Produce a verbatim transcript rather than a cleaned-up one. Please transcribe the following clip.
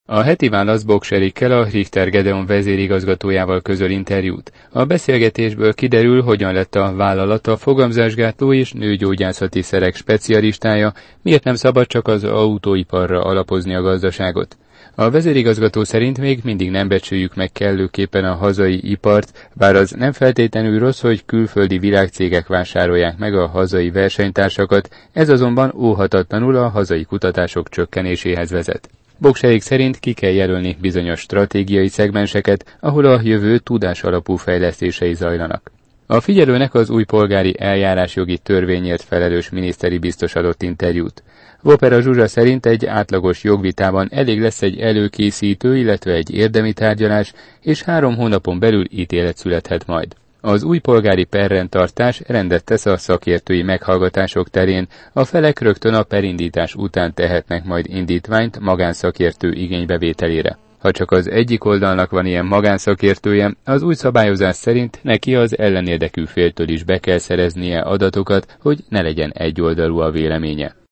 A heti válasz Bokс Erikkel, a Richter Gedeon vezérigazgatójával közöl interjút. A beszélgetésből kiderül, hogyan lett a vállalat a fogamzásgátló és nőgyógyászati szerek specialistája, miért nem szabad csak az autóiparra alapozni a gazdaságot. A vezérigazgató szerint még mindig nem becsüljük meg kellőképpen a hazai ipart, bár az nem feltétlenül rossz, hogy külföldi világcégek vásárolják meg a hazai versenytársakat, ez azonban óhatatlanul a hazai kutatások csökkenéséhez vezet. Bokс Erik szerint ki kell jelölni bizonyos stratégiai szegmenseket, ahol a jövő tudás alapú fejlesztései zajlanak. A figyelőnek az új polgári eljárásjogi törvényért felelős miniszteri biztos adott interjút. Vopera Zsuzsa szerint egy átlagos jogvitában elég lesz egy előkészítő, illetve egy érdemi tárgyalás, és három hónapon belül ítélet születhet majd. Az új polgári perrendtartás rendet tesz a szakértői meghallgatások terén, a felek rögtön a perindítás után tehetnek majd indítványt magánszakértő igénybevételére. Ha csak az egyik oldalnak van ilyen magánszakértője, az új szabályozás szerint neki az ellenérdekű féltől is be kell szereznie adatokat, hogy ne legyen egyoldalú a véleménye.